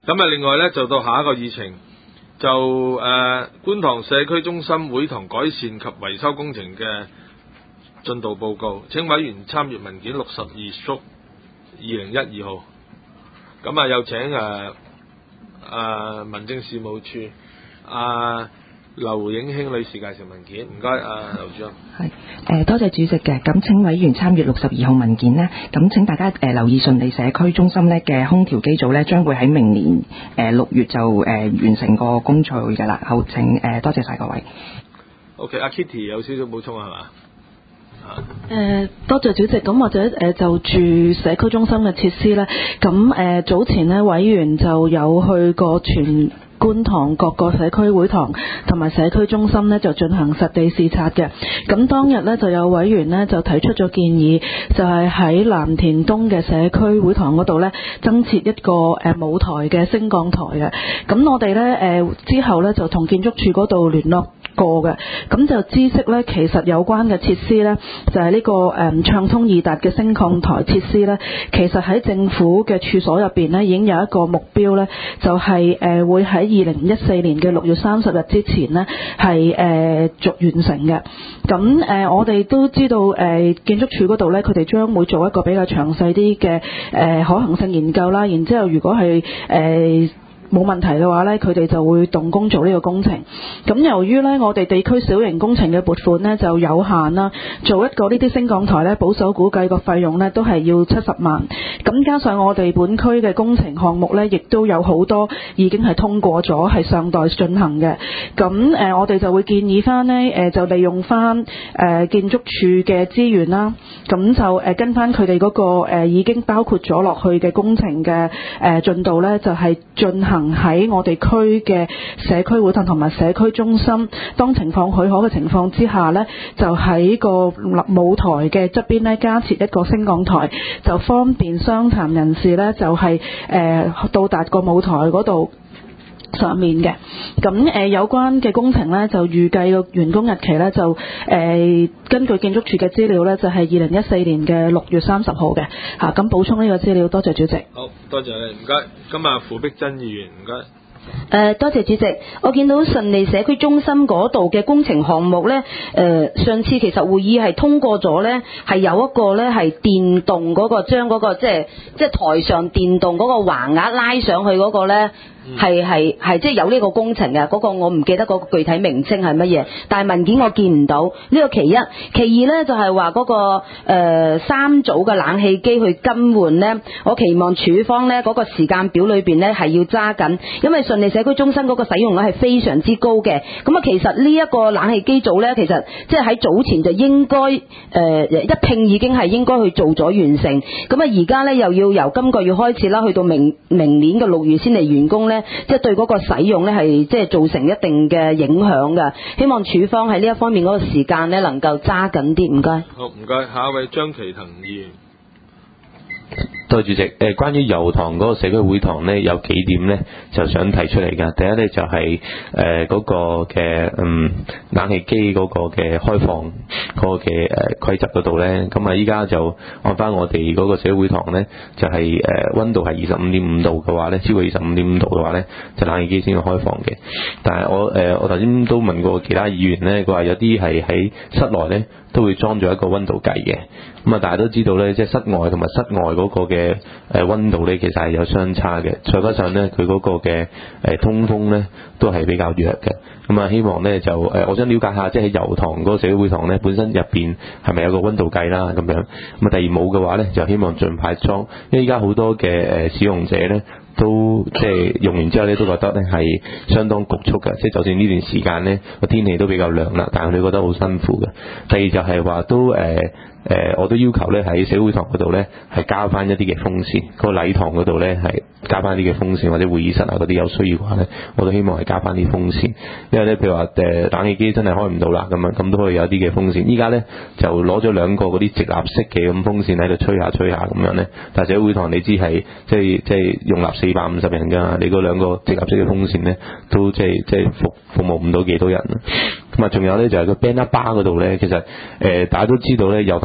咁啊，另外咧就到下一個議程，就觀塘社區中心會堂改善及維修工程嘅進度報告，請委員參閱文件62/2012號。咁啊，有請民政事務處劉影卿女士介紹文件，唔該，劉主任。 係，多謝主席嘅。咁請委員參閱62號文件呢，咁請大家留意順利社區中心呢嘅空調機組呢，將會喺明年6月就完成個工序㗎啦。好，請多謝晒各位。 OK， 阿 Kitty 有少少補充係嘛？ 多謝主席。咁或者就住社區中心嘅設施呢，咁早前呢委員就有去過全觀塘各個社區會堂同埋社區中心呢，就進行實地視察嘅。咁當日呢，就有委員呢，就提出咗建議，就係喺藍田東嘅社區會堂嗰度呢，增設一個舞台嘅升降台嘅。咁我哋呢，之後呢，就同建築署嗰度聯絡過嘅，咁就知悉呢，其實有關嘅設施呢，就係呢個暢通易達嘅升降台設施呢，其實喺政府嘅處所入邊呢，已經有一個目標呢，就係會喺2014年嘅6月30日之前呢，係完成嘅。咁我哋都知道建築署嗰度呢，佢哋將會做一個比較詳細啲嘅可行性研究啦，然之後如果係冇問題嘅話呢，佢哋就會動工做呢個工程。咁由於呢，我哋地區小型工程嘅撥款呢就有限啦，做一個呢啲升降台呢，保守估計個費用呢都係要70萬。咁加上我哋本區嘅工程項目呢，亦都有好多已經係通過咗，係尚待進行嘅。咁我哋就會建議翻呢，就利用翻建築署嘅資源啦，咁就跟翻佢哋嗰個已經包括咗落去嘅工程嘅進度呢，就係進行喺我哋區嘅社區會堂同埋社區中心，當情況許可嘅情況之下呢，就喺個舞台嘅側邊呢，加設一個升降台，就方便傷殘人士呢，就係到達個舞台嗰度上面嘅。咁有關嘅工程呢，就預計個完工日期呢，就根據建築署嘅資料呢，就係2014年嘅6月30號嘅。咁補充呢個資料，多謝主席。 好，多謝你，唔該。今日傅碧珍議員，唔該。 多謝主席。我見到順利社區中心嗰度嘅工程項目呢，上次其實會議係通過咗呢，係有一個呢係電動嗰個將嗰個即係台上電動嗰個橫額拉上去嗰個呢。係即係有呢個工程嘅，嗰個我唔記得嗰個具體名稱係乜嘢，但係文件我見唔到。呢個其一，其二呢，就係話嗰個3組嘅冷氣機去更換呢，我期望署方呢嗰個時間表裏邊呢係要揸緊，因為順利社區中心嗰個使用率係非常之高嘅。咁啊，其實呢一個冷氣機組呢，其實即係喺早前就應該一併已經係應該去做咗完成。咁啊，而家呢又要由今個月開始啦，去到明年嘅6月先嚟完工呢，即係對嗰個使用呢係即係造成一定嘅影響嘅。希望署方喺呢一方面嗰個時間呢能夠揸緊啲，唔該。 好，唔該。下一位張其騰議員。 多謝主席。關於油塘嗰個社區會堂呢，有幾點呢就想提出嚟㗎。第一呢，就係嗰個嘅冷氣機嗰個嘅開放嗰個嘅規則嗰度呢。咁啊依家就按翻我哋嗰個社區會堂呢，就係溫度係25.5度嘅話呢，超過25.5度嘅話呢，就冷氣機先要開放嘅。但係我頭先都問過其他議員呢，佢話有啲係喺室內呢都會裝咗一個溫度計嘅。咁啊大家都知道呢，即係室外同埋室外嗰個嘅溫度呢，其實係有相差嘅。再加上呢，佢嗰個嘅通風呢都係比較弱嘅。咁啊希望呢，就我想了解下，即係喺油塘嗰個社區會堂呢本身入邊係咪有個溫度計啦咁樣。咁啊第二冇嘅話呢，就希望盡快裝，因為依家好多嘅使用者呢，都即係用完之後咧，都覺得咧係相當局促嘅，即係就算呢段時間咧個天氣都比較涼啦，但係佢哋覺得好辛苦嘅。第二就係話都我都要求咧喺社會堂嗰度咧係加翻一啲嘅風扇，個禮堂嗰度咧係加翻啲嘅風扇，或者會議室啊嗰啲有需要嘅話咧，我都希望係加翻啲風扇，因為咧譬如話冷氣機真係開唔到啦，咁都可以有啲嘅風扇。依家咧就攞咗2個嗰啲直立式嘅咁風扇喺度吹下咁樣咧，但係社會堂你知係即係容納450人㗎，你嗰2個直立式嘅風扇咧都即係服務唔到幾多人。咁啊，仲有咧就係個 banner bar 嗰度咧，其實大家都知道咧，油塘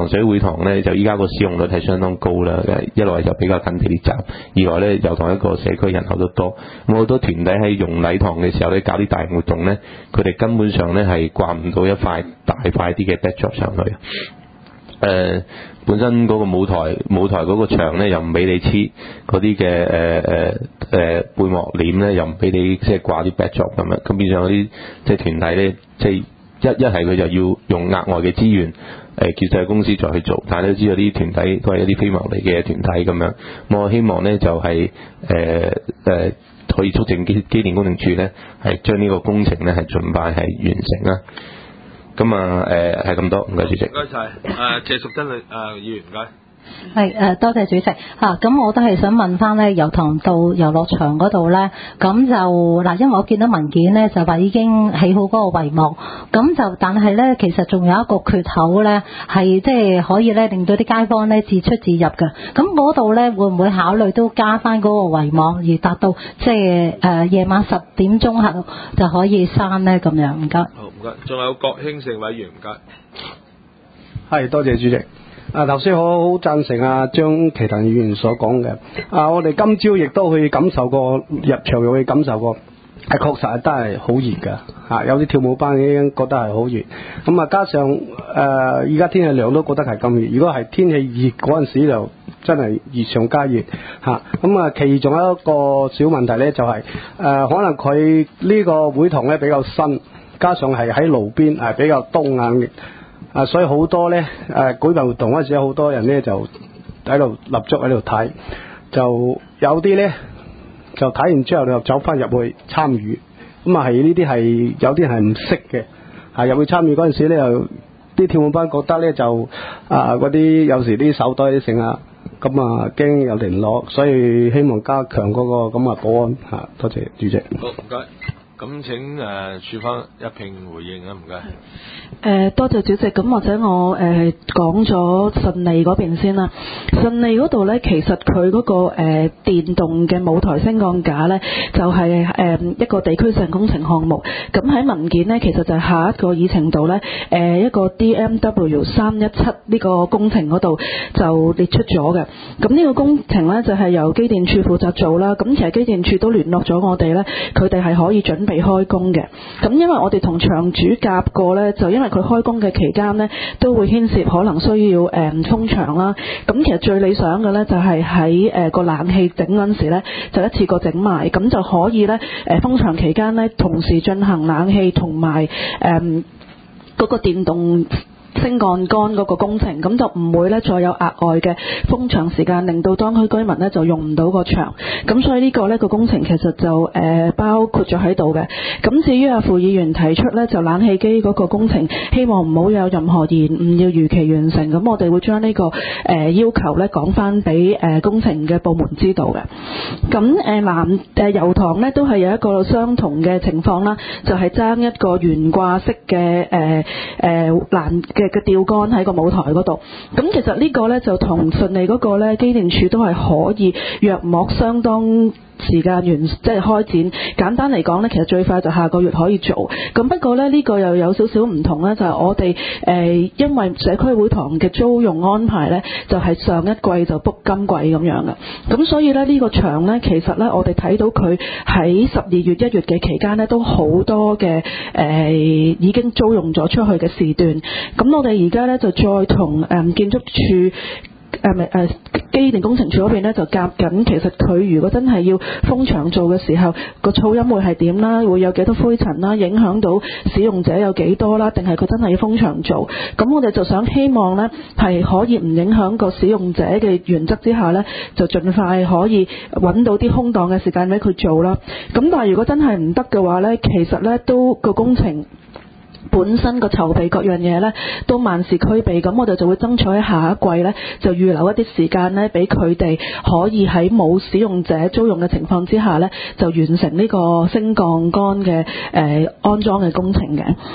社區會堂咧就依家個使用率係相當高啦，一來就比較近地鐵站，二來咧油塘一個社區人口都多，咁好多團體喺用禮堂嘅時候咧搞啲大型活動咧，佢哋根本上咧係掛唔到一塊大塊啲嘅 backdrop 上去。本身嗰個舞台嗰個牆咧又唔俾你黐嗰啲嘅背幕簾咧，又唔俾你即係掛啲 backdrop 咁樣，咁變相嗰啲即係團體咧，即係一係佢就要用額外嘅資源叫社公司再去做，但係都知道啲團體都係一啲非牟利嘅團體咁樣。我希望咧就係可以促進機電工程署咧係將呢個工程咧係盡快係完成啦。咁係咁多，唔該主席。唔該晒，謝淑珍議員唔該。 係多謝主席嚇，咁我都係想問翻咧油塘道遊樂場嗰度咧，咁就嗱，因為我見到文件咧就話已經起好嗰個帷幕，咁就但係咧其實仲有一個缺口咧，係即係可以咧令到啲街坊咧自出自入嘅，咁嗰度咧會唔會考慮都加翻嗰個帷幕，而達到即係夜晚10點鐘後就可以閂咧咁樣？唔該。 好唔該，仲有郭興盛委員唔該。 係多謝主席。頭先好贊成張其騰議員所講嘅。我哋今朝亦都去感受過，入場又去感受過，係確實係真係好熱㗎。有啲跳舞班已經覺得係好熱。咁加上而家天氣涼都覺得係咁熱。如果係天氣熱嗰陣時就真係熱上加熱嚇。咁其中一個小問題咧就係、可能佢呢個會堂咧比較新，加上係喺路邊係比較當眼嘅。所以好多咧舉辦活動嗰陣時，好多人咧就喺度立足喺度睇，就有啲咧就睇完之後就走翻入去參與，咁係呢啲係有啲人係唔識嘅，入去參與嗰陣時咧，又啲跳舞班覺得咧就嗰啲有時啲手袋啲剩咁驚有人攞，所以希望加強嗰個咁保安多謝主席。 好唔該。咁請署方一併回應啊，唔該。 多謝主席。咁或者我講咗順利嗰邊先啦。順利嗰度咧，其實佢嗰個電動嘅舞台升降架咧，就係一個地區性工程項目。咁喺文件咧，其實就係下一個議程度咧，一個 DMW 317呢個工程嗰度就列出咗嘅。咁呢個工程咧就係由機電署負責做啦。咁其實機電署都聯絡咗我哋咧，佢哋係可以準備開工嘅。咁因為我哋同場主夾過咧，就因為佢開工嘅期間咧，都會牽涉可能需要封場啦。咁其實最理想嘅咧，就係喺個冷氣整嗰陣時咧，就一次過整埋，咁就可以咧封場期間咧，同時進行冷氣同埋嗰個電動升降杆嗰個工程，咁就唔會咧再有額外嘅封場時間，令到當區居民咧就用唔到個場。咁所以呢個呢個工程其實就包括咗喺度嘅。咁至於傅議員提出咧就冷氣機嗰個工程，希望唔好有任何延誤，要如期完成。咁我哋會將呢個要求咧講翻俾工程嘅部門知道嘅。咁油塘咧都係有一個相同嘅情況啦，就係爭一個懸掛式嘅欄嘅吊杆喺個舞台嗰度。咁其實呢個呢，就同順利嗰個呢機電署都係可以約莫相當時間即係開展。簡單嚟講呢，其實最快就下個月可以做。咁不過呢，呢個又有少少唔同呢，就係我哋因為社區會堂嘅租用安排呢，就係上一季就 book 今季咁樣嘅。咁所以呢，呢個場呢，其實呢，我哋睇到佢喺12月1月嘅期間呢，都好多嘅已經租用咗出去嘅時段。咁我哋而家呢，就再同建築署機電工程署嗰邊咧就夾緊，其實佢如果真係要封場做嘅時候，個噪音會係點啦？會有幾多灰塵啦？影響到使用者有幾多啦？定係佢真係要封場做？咁我哋就想希望呢係可以唔影響個使用者嘅原則之下呢，就盡快可以揾到啲空檔嘅時間俾佢做啦。咁但係如果真係唔得嘅話呢，其實呢都個工程本身個籌備各樣嘢呢都萬事俱備，咁我哋就會爭取喺下一季呢就預留一啲時間呢俾佢哋可以喺冇使用者租用嘅情況之下呢就完成呢個升降杆嘅安裝嘅工程嘅。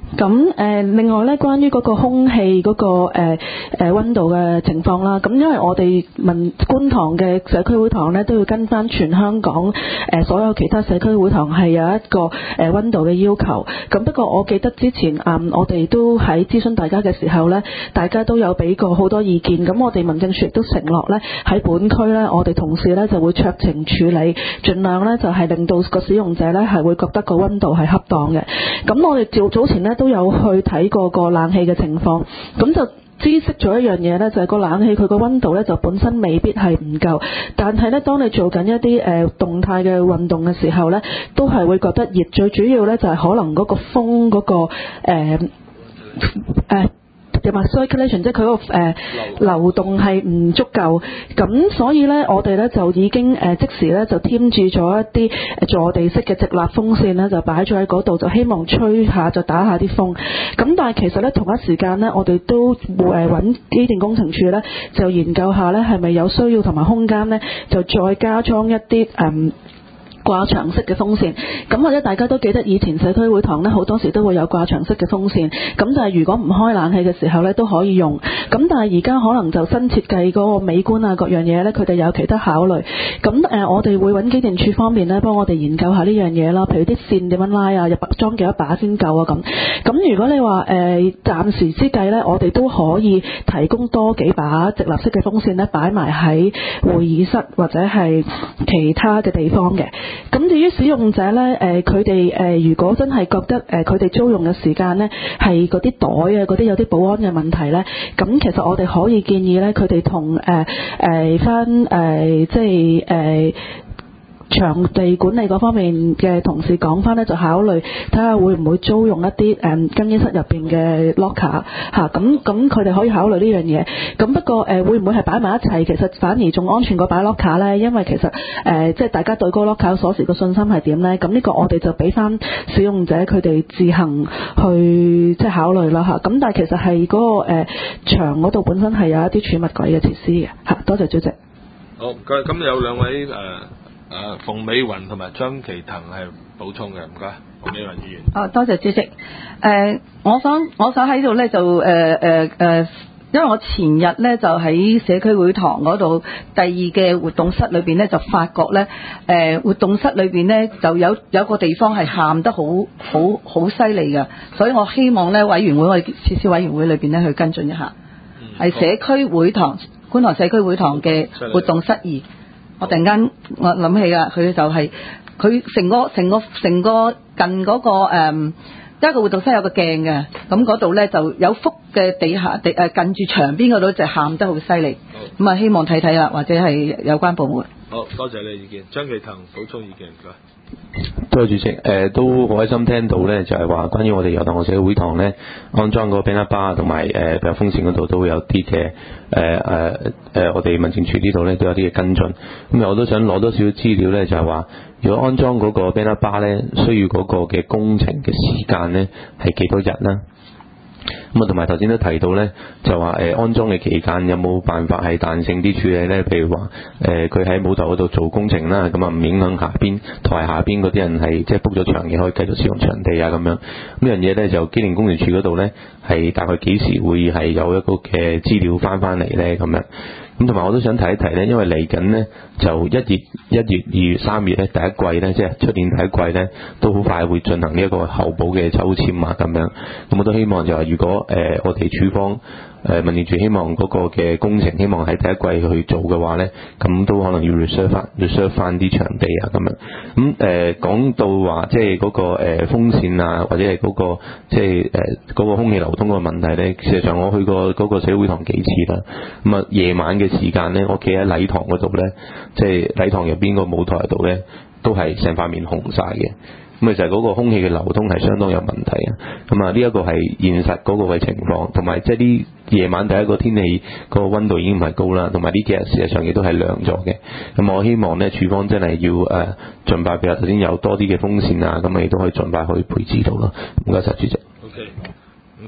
咁另外咧，關於嗰個空氣嗰個溫度嘅情況啦，咁因為我哋觀塘嘅社區會堂咧都要跟翻全香港所有其他社區會堂係有一個溫度嘅要求。咁不過我記得之前我哋都喺諮詢大家嘅時候咧，大家都有俾過好多意見。咁我哋民政處亦都承諾咧喺本區咧，我哋同事咧就會酌情處理，盡量咧就係令到個使用者咧係會覺得個溫度係恰當嘅。咁我哋早前咧都有去睇過個冷氣嘅情況，咁就知悉咗一樣嘢咧，就係個冷氣佢個溫度咧就本身未必係唔夠，但係咧當你做緊一啲動態嘅運動嘅時候咧，都係會覺得熱。最主要咧就係可能嗰個風嗰個circulation 即係佢嗰個流動係唔足夠，咁所以咧我哋咧就已經即時咧就添置咗一啲坐地式嘅直立風扇咧，就擺咗喺嗰度，就希望吹下就打下啲風。咁但係其實咧同一時間咧，我哋都揾機電工程署咧就研究下咧係咪有需要同埋空間咧就再加裝一啲掛牆式嘅風扇。咁或者大家都記得以前社區會堂咧好多時都會有掛牆式嘅風扇，咁就係如果唔開冷氣嘅時候咧都可以用。咁但係而家可能就新設計嗰個美觀啊各樣嘢咧，佢哋有其他考慮。咁我哋會揾機電處方面咧幫我哋研究下呢樣嘢啦，譬如啲線點樣拉啊，入裝幾多把先夠啊咁。咁如果你話暫時之計咧，我哋都可以提供多幾把直立式嘅風扇咧，擺埋喺會議室或者係其他嘅地方嘅。咁至於使用者咧，佢哋如果真係覺得佢哋租用嘅時間咧係嗰啲袋啊嗰啲有啲保安嘅問題咧，咁其實我哋可以建議咧佢哋同即係場地管理嗰方面嘅同事講翻咧，就考慮睇下會唔會租用一啲更衣室入邊嘅 locker 嚇，咁佢哋可以考慮呢樣嘢。咁不過會唔會係擺埋一齊？其實反而仲安全過擺 locker 咧，因為其實即係大家對嗰個 locker 鎖匙個信心係點咧？咁呢個我哋就俾翻使用者佢哋自行去即係考慮啦嚇。咁但係其實係嗰個牆嗰度本身係有一啲儲物櫃嘅設施嘅嚇。多謝主席。 好，咁有兩位馮美雲同埋張其騰係補充嘅，唔該，馮美雲議員。 多謝主席。我想喺度咧就因為我前日咧就喺社區會堂嗰度第二嘅活動室裏邊咧就發覺咧活動室裏邊咧就有個地方係喊得好犀利㗎，所以我希望咧委員會我哋設施委員會裏邊咧去跟進一下，係社區會堂觀塘社區會堂嘅活動室2。我突然間我諗起㗎，佢就係佢成個近嗰個一個活動室有個鏡嘅，咁嗰度咧就有幅嘅地下近住牆邊嗰度就喊得好犀利，咁啊希望睇睇啦，或者係有關部門。 好多謝你意見，張其騰補充意見唔該。 多謝主席，都好開心聽到咧，就係話關於我哋油塘社區會堂咧安裝個 banner bar 同埋風扇嗰度都會有啲嘅我哋民政處呢度咧都有啲嘅跟進。咁我都想攞多少資料咧，就係話如果安裝嗰個 banner bar 咧，需要嗰個嘅工程嘅時間咧係幾多日啦？咁啊，同埋頭先都提到咧，就話安裝嘅期間有冇辦法係彈性啲處理咧？譬如話佢喺舞台嗰度做工程啦，咁啊唔影響台下邊嗰啲人係即係 book 咗場嘅可以繼續使用場地啊咁樣。呢樣嘢咧就機電工程署嗰度咧係大概幾時會係有一個嘅資料翻嚟咧咁樣。咁同埋我都想提一提咧，因為嚟緊呢，就1月、2月、3月咧第一季咧，即係出年第一季咧，都好快會進行呢一個候補嘅抽籤啊咁樣。咁我都希望就係如果我哋處方民政處希望嗰個嘅工程希望喺第一季去做嘅話咧，咁都可能要 reserve 翻啲場地啊咁樣。咁講到話即係嗰個風扇啊，或者係嗰個即係嗰個空氣流通個問題咧，事實上我去過嗰個社區會堂幾次啦。咁啊夜晚嘅時間咧，我企喺禮堂嗰度咧，即係禮堂入邊個舞台度咧，都係成塊面紅晒嘅。咁就係嗰個空氣嘅流通係相當有問題啊！咁啊，呢一個係現實嗰個嘅情況，同埋即係啲夜晚第一個天氣個溫度已經唔係高啦，同埋呢幾日事實上亦都係涼咗嘅。咁我希望咧，處方真係要盡快，譬如頭先有多啲嘅風扇啊，咁亦都可以盡快去配置到咯。唔該晒主席。 OK，唔該。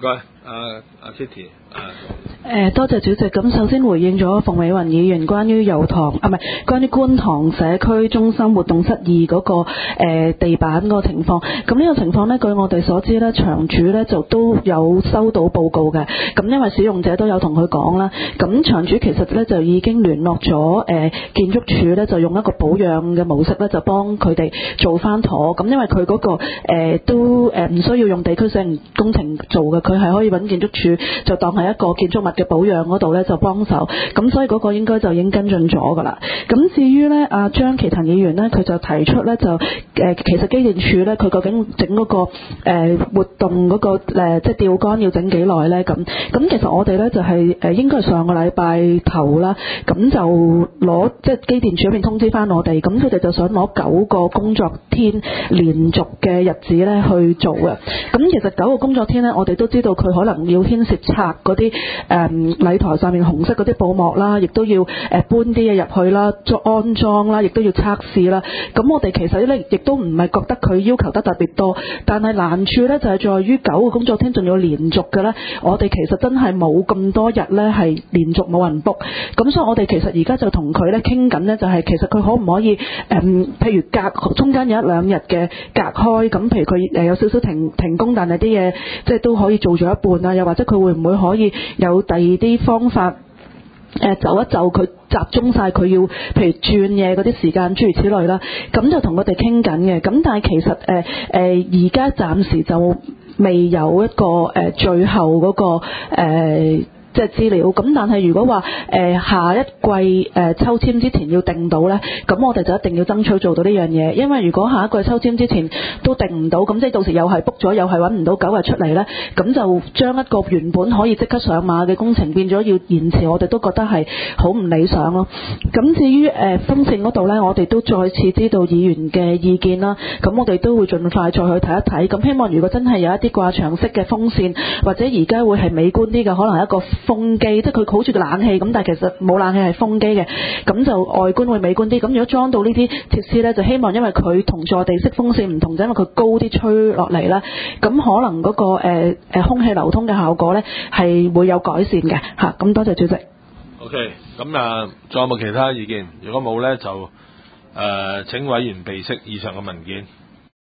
阿 Kitty 多謝主席。咁首先回應咗馮美雲議員關於油塘關於觀塘社區中心活動室2嗰個地板嗰個情況。咁呢個情況呢，據我哋所知呢，場主呢就都有收到報告嘅。咁因為使用者都有同佢講啦，咁場主其實呢就已經聯絡咗建築署呢，就用一個保養嘅模式呢，就幫佢哋做翻妥。咁因為佢嗰個都唔需要用地區性工程做嘅，佢係可以揾建築署就當係一個建築物嘅保養嗰度呢，就幫手。咁所以嗰個應該就已經跟進咗噶啦。咁至於呢，阿張其騰議員呢，佢就提出呢，就其實機電署呢，佢究竟整嗰個活動嗰個即係吊杆要整幾耐呢？咁其實我哋呢，就係應該係上個禮拜頭啦，咁就攞即係機電署嗰邊通知翻我哋，咁佢哋就想攞9個工作天連續嘅日子呢去做嘅。咁其實9個工作天呢，我哋都知道佢可能要牽涉拆嗰啲禮台上面紅色嗰啲布幕啦，亦都要搬啲嘢入去啦，安裝啦，亦都要測試啦。咁我哋其實呢，亦都唔係覺得佢要求得特別多，但係難處呢，就係在於9個工作天仲要連續嘅呢，我哋其實真係冇咁多日呢係連續冇人 book。咁所以我哋其實而家就同佢呢傾緊呢，就係其實佢可唔可以譬如中間有1-2日嘅隔開，咁譬如佢有少少停工，但係啲嘢即係都可以做咗一半啊，又或者佢會唔會可以有第二啲方法就一就佢集中晒佢要譬如轉嘢嗰啲時間諸如此類啦。咁就同佢哋傾緊嘅。咁但係其實而家暫時就未有一個最後嗰個即係資料。咁但係如果話下一季抽籤之前要定到呢，咁我哋就一定要爭取做到呢樣嘢。因為如果下一季抽籤之前都定唔到，咁即係到時又係 book 咗，又係揾唔到9日出嚟呢，咁就將一個原本可以即刻上馬嘅工程變咗要延遲，我哋都覺得係好唔理想咯。咁至於風扇嗰度呢，我哋都再次知道議員嘅意見啦。咁我哋都會盡快再去睇一睇。咁希望如果真係有一啲掛牆式嘅風扇，或者而家會係美觀啲嘅，可能係一個風機，即係佢好似個冷氣咁，但係其實冇冷氣係風機嘅，咁就外觀會美觀啲。咁如果裝到呢啲設施呢，就希望因為佢同坐地式風扇唔同，就因為佢高啲吹落嚟啦，咁可能嗰個空氣流通嘅效果呢係會有改善嘅嚇。咁多謝主席。 OK， 咁仲有冇其他意見？如果冇呢，就請委員備悉以上嘅文件。